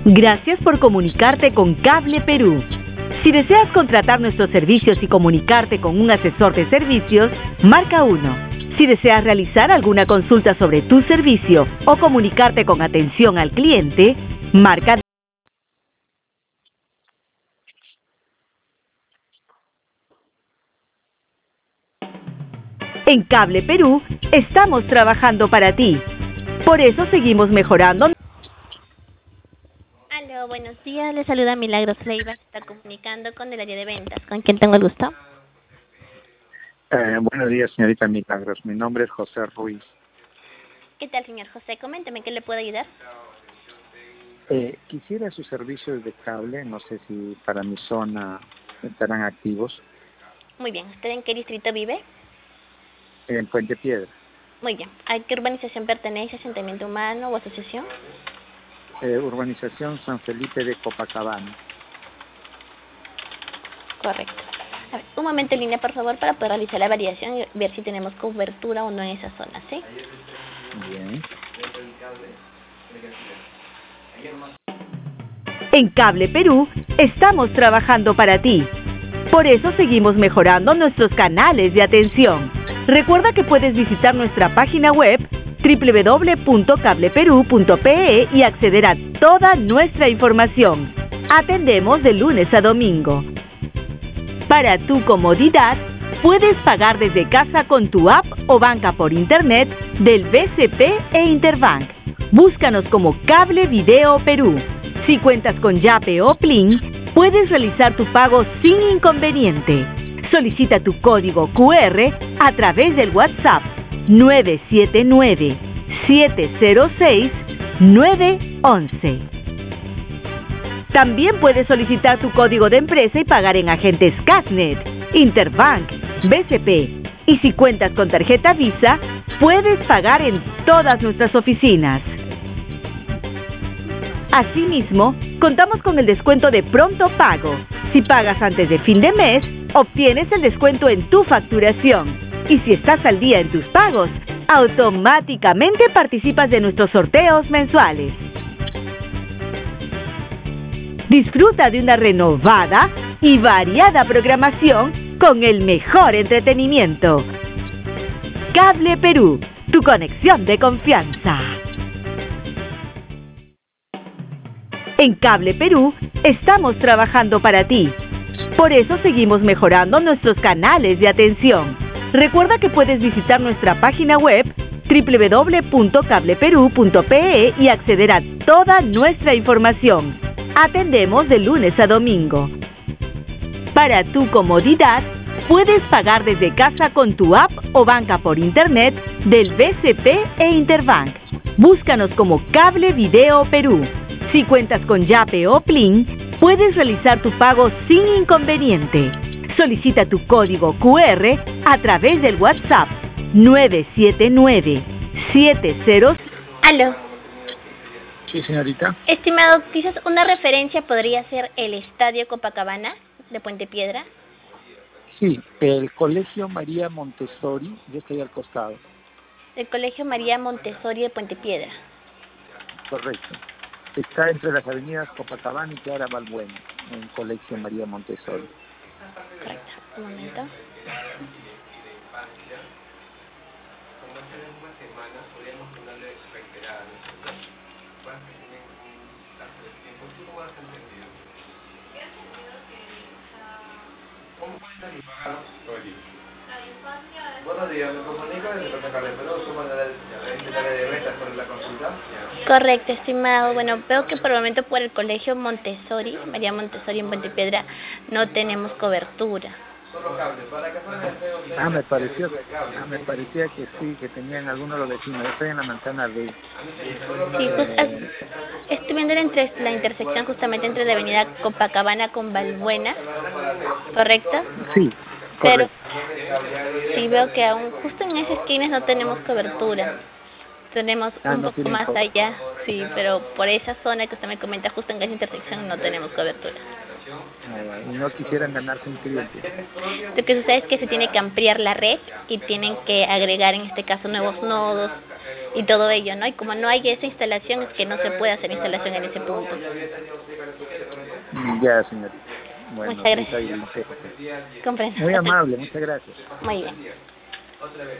Gracias por comunicarte con Cable Perú. Si deseas contratar nuestros servicios y comunicarte con un asesor de servicios, marca 1. Si deseas realizar alguna consulta sobre tu servicio o comunicarte con atención al cliente, marca 2. En Cable Perú estamos trabajando para ti. Por eso seguimos mejorando. Aló, buenos días. Le saluda Milagros Leiva. Está comunicando con el área de ventas. ¿Con quién tengo el gusto? Buenos días, señorita Milagros. Mi nombre es José Ruiz. ¿Qué tal, señor José? Coménteme, ¿qué le puedo ayudar? Quisiera sus servicios de cable. No sé si para mi zona estarán activos. Muy bien. ¿Usted en qué distrito vive? En Puente Piedra. Muy bien. ¿A qué urbanización pertenece? ¿Asentamiento humano o asociación? Urbanización San Felipe de Copacabana. Correcto. A ver, un momento en línea, por favor, para poder realizar la validación y ver si tenemos cobertura o no en esa zona, ¿sí? Bien. En Cable Perú estamos trabajando para ti. Por eso seguimos mejorando nuestros canales de atención. Recuerda que puedes visitar nuestra página web www.cableperú.pe y acceder a toda nuestra información. Atendemos de lunes a domingo. Para tu comodidad, puedes pagar desde casa con tu app o banca por internet del BCP e Interbank. Búscanos como Cable Video Perú. Si cuentas con Yape o Plin, puedes realizar tu pago sin inconveniente. Solicita tu código QR a través del WhatsApp 979-706-911. También puedes solicitar tu código de empresa y pagar en agentes Casnet, Interbank, BCP. Y si cuentas con tarjeta Visa, puedes pagar en todas nuestras oficinas. Asimismo, contamos con el descuento de pronto pago. Si pagas antes de fin de mes, obtienes el descuento en tu facturación. Y si estás al día en tus pagos, automáticamente participas de nuestros sorteos mensuales. Disfruta de una renovada y variada programación con el mejor entretenimiento. Cable Perú, tu conexión de confianza. En Cable Perú estamos trabajando para ti. Por eso seguimos mejorando nuestros canales de atención. Recuerda que puedes visitar nuestra página web www.cableperú.pe y acceder a toda nuestra información. Atendemos de lunes a domingo. Para tu comodidad, puedes pagar desde casa con tu app o banca por internet del BCP e Interbank. Búscanos como Cable Video Perú. Si cuentas con Yape o Plin, puedes realizar tu pago sin inconveniente. Solicita tu código QR a través del WhatsApp 979-70. Aló. Sí, señorita. Estimado, quizás una referencia podría ser el Estadio Copacabana de Puente Piedra. Sí, el Colegio María Montessori. Yo estoy al costado. El Colegio María Montessori de Puente Piedra. Correcto. Está entre las avenidas Copacabana y Clara Balbuena, en Colegio María Montessori. Correcto. Un momento. Buenos días, me comunico desde Cable Perú, somos de la área de ventas por la consulta. Correcto, estimado. Bueno, veo que por el momento por el Colegio Montessori, María Montessori en Puente Piedra, no tenemos cobertura. Solo cable, para que fuera de feo. Me parecía que sí, que tenían algunos de los vecinos. Yo estoy en la manzana B. Sí, estoy viendo la intersección justamente entre la avenida Copacabana con Balbuena, ¿correcto? Sí, pero correcto. sí veo que aún justo en esas esquinas no tenemos cobertura. Tenemos un poco más allá, sí, pero por esa zona que usted me comenta, justo en esa intersección no tenemos cobertura. Y no quisieran ganarse un cliente. Lo que sucede es que se tiene que ampliar la red y tienen que agregar en este caso nuevos nodos y todo ello, ¿no? Y como no hay esa instalación, es que no se puede hacer instalación en ese punto. Ya, señor. Bueno, muchas gracias. Comprendo. Comprendo. Muy amable, muchas gracias. Muy bien.